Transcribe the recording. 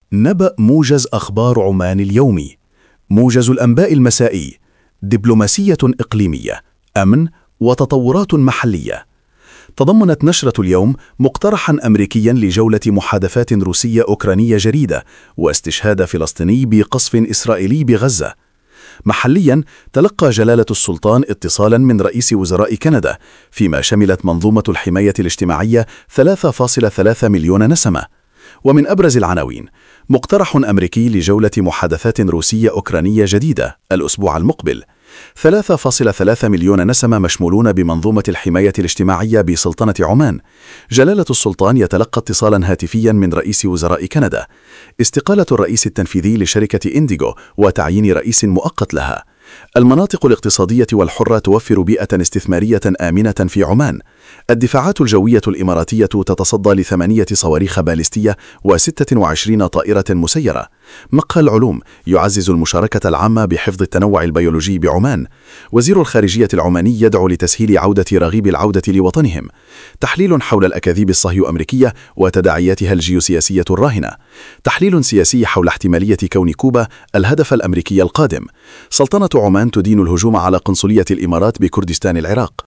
نبأ موجز أخبار عمان اليومي. موجز الأنباء المسائي. دبلوماسية إقليمية، أمن وتطورات محلية. تضمنت نشرة اليوم مقترحاً أمريكياً لجولة محادثات روسية أوكرانية جديدة واستشهاد فلسطيني بقصف إسرائيلي بغزة. محلياً، تلقى جلالة السلطان اتصالاً من رئيس وزراء كندا فيما شملت منظومة الحماية الاجتماعية 3.3 مليون نسمة. ومن أبرز العناوين: مقترح أمريكي لجولة محادثات روسية أوكرانية جديدة الأسبوع المقبل. 3.3 مليون نسمة مشمولون بمنظومة الحماية الاجتماعية بسلطنة عمان. جلالة السلطان يتلقى اتصالا هاتفيا من رئيس وزراء كندا. استقالة الرئيس التنفيذي لشركة إنديغو وتعيين رئيس مؤقت لها. المناطق الاقتصادية والحرة توفر بيئة استثمارية آمنة في عمان. الدفاعات الجوية الإماراتية تتصدى ل8 صواريخ باليستية و26 طائرة مسيرة. مقهى العلوم يعزز المشاركة العامة بحفظ التنوع البيولوجي بعمان. وزير الخارجية العماني يدعو لتسهيل عودة رغيب العودة لوطنهم. تحليل حول الأكاذيب الصهيو-أمريكية وتداعياتها الجيوسياسية الراهنة. تحليل سياسي حول احتمالية كون كوبا الهدف الأمريكي القادم. سلطنة عمان تدين الهجوم على قنصلية الإمارات بكردستان العراق.